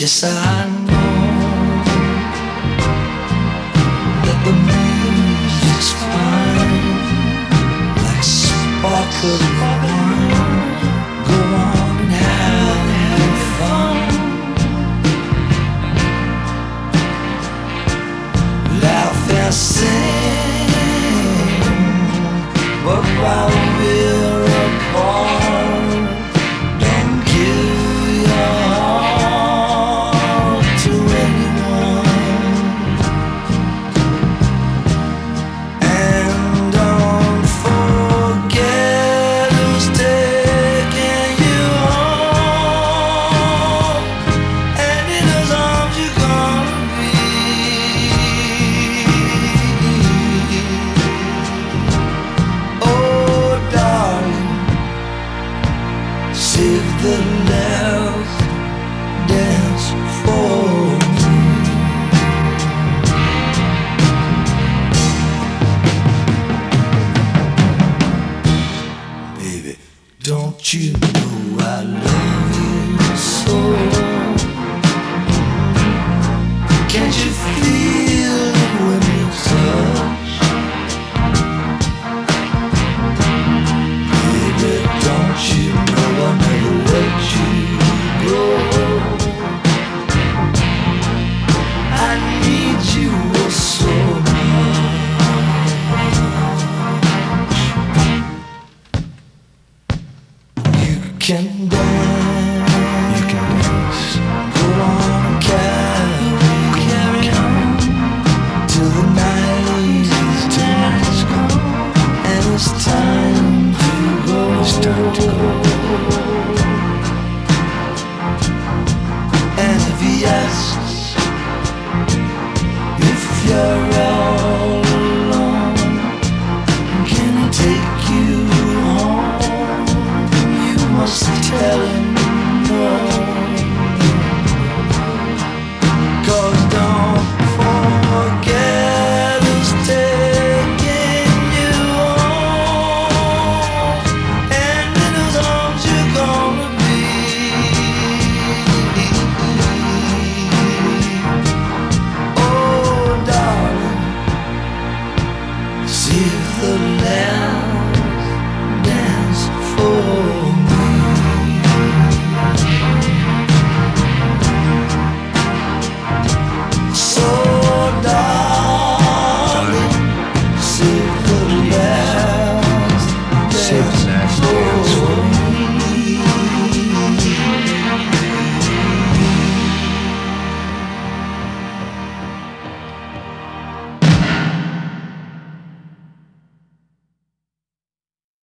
Yes, I know that the music's fine, like sparkling wine. Go on and have fun. Laugh and sing, but while we're apart, don't give your heart to anyone, and don't forget who's taking you home, and in whose arms you're gonna be. Oh, darling, save the last dance for me. Baby, don't you know I love you so? Can't you feel it when you touch? Baby, don't you know I'll never let you go? I need you so much. You can dance